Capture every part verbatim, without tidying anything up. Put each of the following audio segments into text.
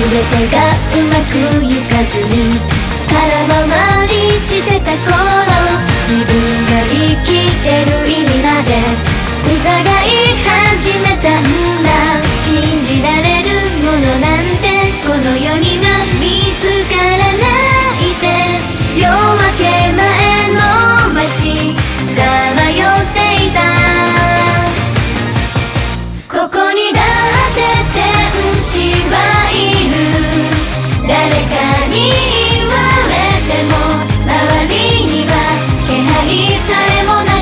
てがうまくいかずに空回りしてた頃、自分が生きてる意味まで疑い始めたんだ。信じられるものなんてこの世には見つからないって、夜明け前の街さまよっていた。ここにだって天使はいる。誰かに言われても周りには気配さえもなかった。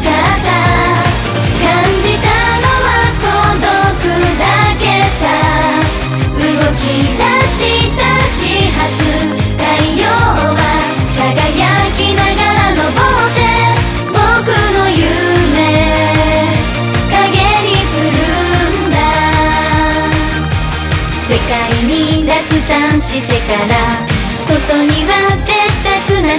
感じたのは孤独だけさ。動き出した始発、太陽は輝きながら昇って僕の夢影にするんだ。世界に落胆してから外には出たくなかった。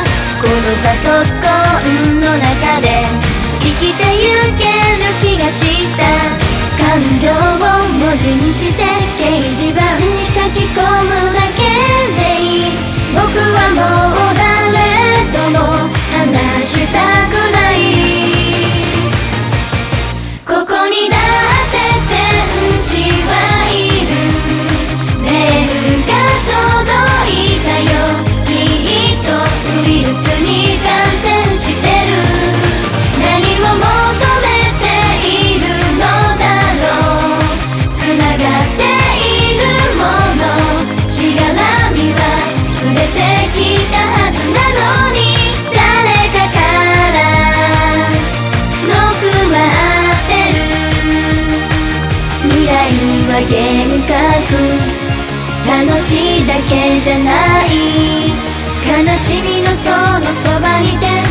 このパソコンの中で生きてゆける気がした。感情を文字にして掲示板に書き込むだけでいい。僕はもう誰とも話したくない。ここにだって天使はいる。メールが届いたよ。きっとウイルスに感染してる。何を求めているのだろう。つながっているもの、しがらみは全てきたはずなのに、誰かからのくまってる。未来は幻覚、楽しいだけじゃない。悲しみのそのそばにて